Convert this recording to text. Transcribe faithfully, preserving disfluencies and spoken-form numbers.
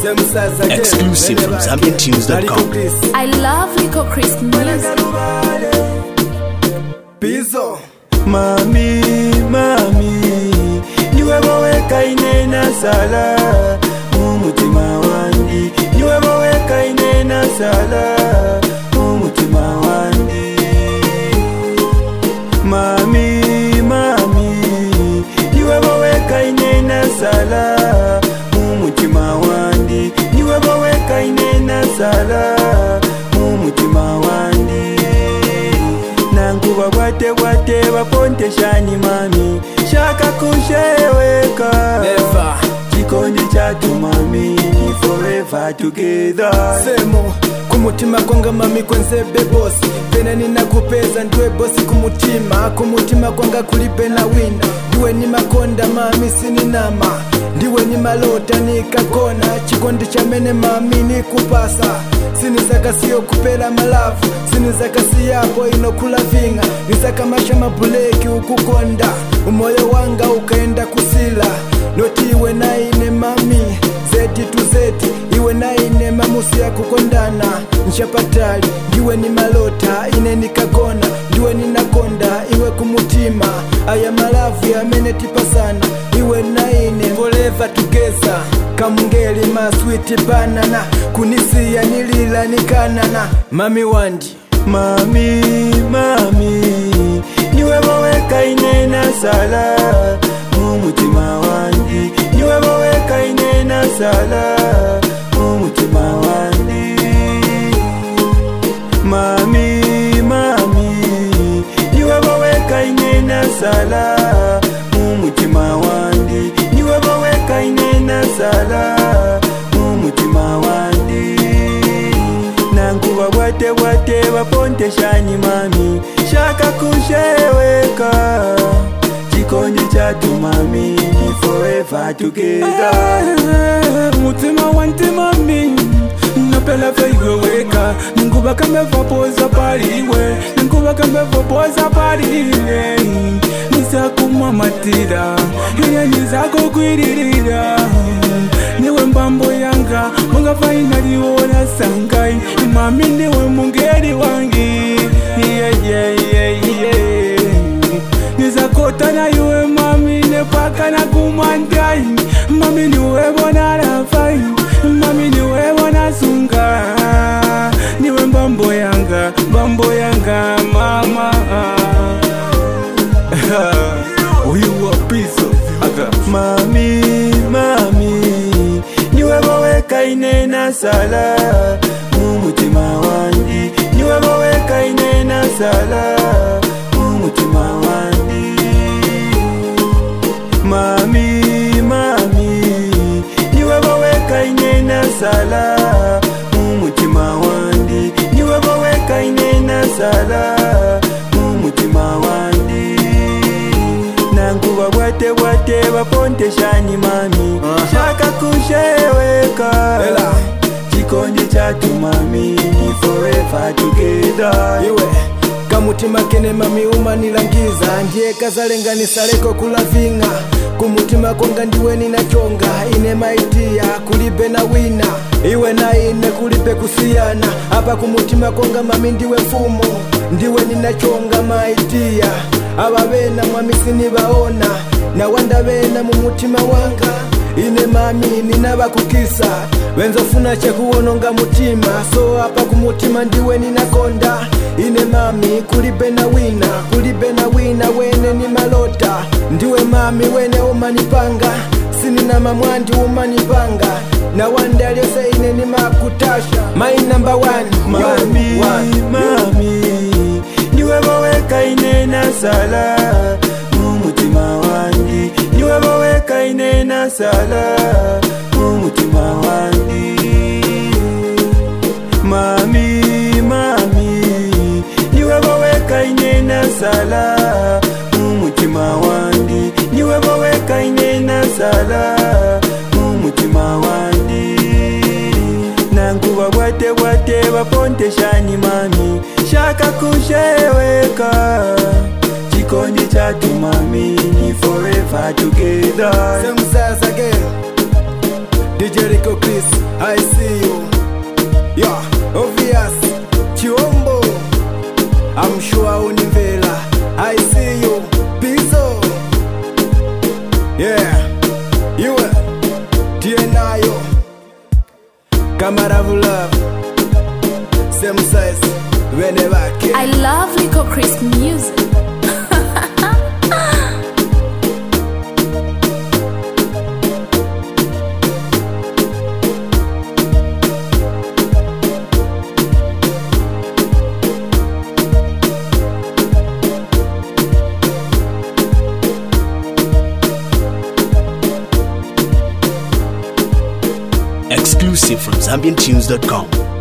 Exclusive from Zambian Tunes dot com. I love Lico Chris music. Bizo Mami, mami Niwe waweka inena sala Mumutima wandi Niwe waweka inena sala Mumutima wandi Mami, mami Niwe waweka inena sala Mumutima wandi Niwe waweka inena sala Mumutima wandi Nanguwa wate wate waponte shani mami Shaka kusheweka Never Chikondi chatu mami Ni forever together Semo Kumutima kwanga mami kwenzebe bosi Pena nina kupeza ndwe bosi kumutima Kumutima kwanga kulibe na wina Ndiwe ni makonda mami sini nama Ndiwe ni malota ni kakona Chikondi cha mene mami ni kupasa Sinizaka siyo kupela malafu Sinizaka siyapo inokula vinga Nizaka masha mabuleki ukukonda Umoyo wanga ukaenda kusila Noti iwe na ine mami Zeti tu zeti Iwe na ine mamusi ya kukondana Nshapatali Ndiwe ni malota ine nikakona Ndiwe ni nakonda Iwe kumutima Aya malafu ya menetipa sana Iwe na ine forever together Kamungeli ma sweet banana Kunisia nilila nikanana Mami wandi Mami, mami Niwe waweka inena sala Mumutima wandi Niwe waweka inena sala Mumutima wandi Mami, mami Niwe waweka inena sala Mumutima wandi Niwe waweka inena sala Mumutima wandi Nanguwa wate wate waponte shani mami Shaka kusheweka Chikondi chatu mami Ni forever together Mutima wanti mami Napela feiwe weka Nguba kameva poza pariwe Nguba kameva poza pariwe Nisa kumamatira Hiya nisa kukwirira Niwe mbambo yanga Munga finali wona sangai Mami niwe mungeri wangi Yeah yeah yeah yeah Nisa kota na yue mami Nepaka na kumandai Mami niwe bona rafai Mami niwe bona sunga Niwe mbambo yanga Mbambo yanga mama We were peace Mami, mami Niwe waweka inena sala Mumutima wandi Niwe waweka inena sala Mumutima wandi Mami, mami Niwe waweka inena sala Mumutima wandi Niwe waweka inena sala Mumutima wandi Nanguwa wate wate waponte shani mami uh-huh. Shaka kusheweka Ela Chikondi chatu mami Ni forever together Iwe Kamutima kene mami umanilangiza Ndiye kazalenganisa leko kulavinga Kumutima konga ndiwe ninachonga Ine maitia kulibe na wina Iwe na ine kulibe kusiyana Hapa kumutima konga mami ndiwe mfumo Ndiwe ninachonga maitia Aba bena mwami sinibaona Na wanda bena mumutima wanga Ine mami ninabakukisa Wenzofuna chekuwononga mutima So hapa kumutima ndiwe ninakonda Ine mami kulibe na wina Kulibe na wina wene ni malota Ndiwe mami wene umanipanga Sinina mamwandi umanipanga Na wanda liose ine ni makutasha My number one Mami, one. mami Niwe waweka inena sala Mumutima wandi Niwe waweka inena sala Mumutima wandi Mami, mami Niwe waweka inena sala Mumutima wandi Niwe waweka inena sala Mumutima wandi Nanguwa wate wate waponte shani mami Shaka kusheweka Chikondi chatu mami Ni forever together Same size again D J Rico Chris, I see you. Yeah, obvious, Chiombo, I'm sure Univela, I see you. Pizzo, yeah, you Tienayo, Camera of love, same size, whenever I can. I love Rico Chris music. Exclusive from Zambian Tunes dot com.